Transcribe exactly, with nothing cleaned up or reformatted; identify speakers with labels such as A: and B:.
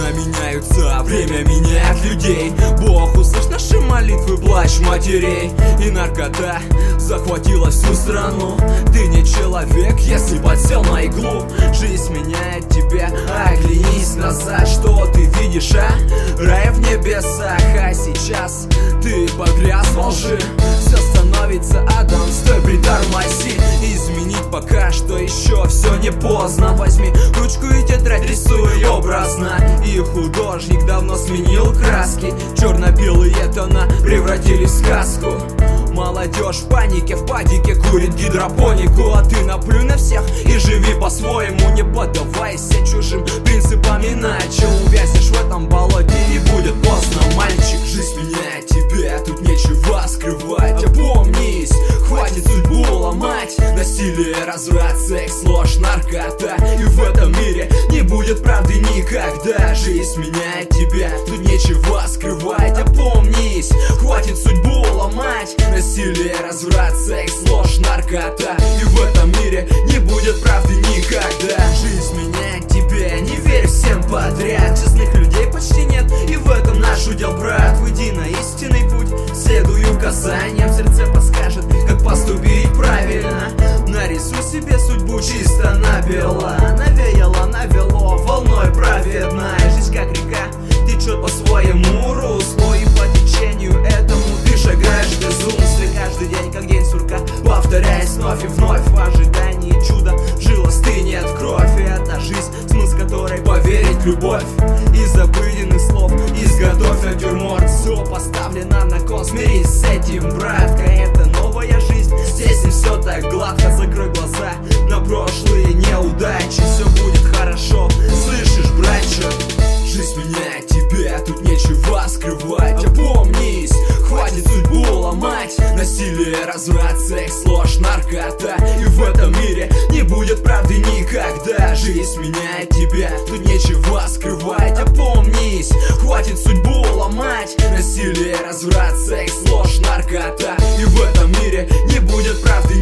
A: Времена меняются, время меняет людей. Бог, услышь наши молитвы, плач матерей. И наркота захватила всю страну. Ты не человек, если подсел на иглу. Жизнь меняет тебя, оглянись назад. Что ты видишь, а? Рай в небесах, а сейчас ты погряз во лжи. Все становится адом, стой, притормози. Изменить пока что еще все не поздно. Возьми ручку и тетрадь, рисуй образно. И художник давно сменил краски. Черно-белые тона превратились в сказку. Молодежь в панике, в падике курит гидропонику. А ты наплюй на всех и живи по-своему. Не поддавайся чужим принципам, иначе увязнешь в этом болоте и будет поздно, мальчик. Жизнь меняет тебя, тут нечего скрывать. Опомнись, хватит судьбу ломать. Насилие, разврат, секс, ложь, наркота. И в этом мире не будет правды никогда. Жизнь меняет тебя, тут нечего скрывать. Опомнись, хватит судьбу ломать. Насилие, разврат, секс, ложь, наркота. И в этом мире не будет правды никогда. Жизнь меняет тебя, не верь всем подряд. Честных людей почти нет, и в этом наш удел, брат. Выйди на истинный путь, следуй указаниям. Сердце подскажет, как поступить правильно. Нарисуй себе судьбу чисто набело. Навеяло, навело волной праведной. Жизнь как река течет по своему руслу. И по течению этому ты шагаешь в безумстве. Каждый день как день сурка, повторяясь вновь и вновь. В ожидании чуда в жилах стынет кровь. И это жизнь, смысл которой поверить в любовь. Из обыденных слов изготовь натюрморт. Все поставлено на кон, смирись с этим, братка. Это новая жизнь, здесь не все так гладко. Закрой глаза на прошлые неудачи. Все будет хорошо, слышишь, братчик? Жизнь меняет тебя, тут нечего скрывать. Опомнись, хватит судьбу ломать. Насилие, разврат, секс, ложь, наркота. И в этом мире не будет правды никогда. Жизнь меняет тебя, тут нечего скрывать. Опомнись, хватит судьбу ломать. Насилие, разврат, секс, ложь, наркота. И в этом мире не будет правды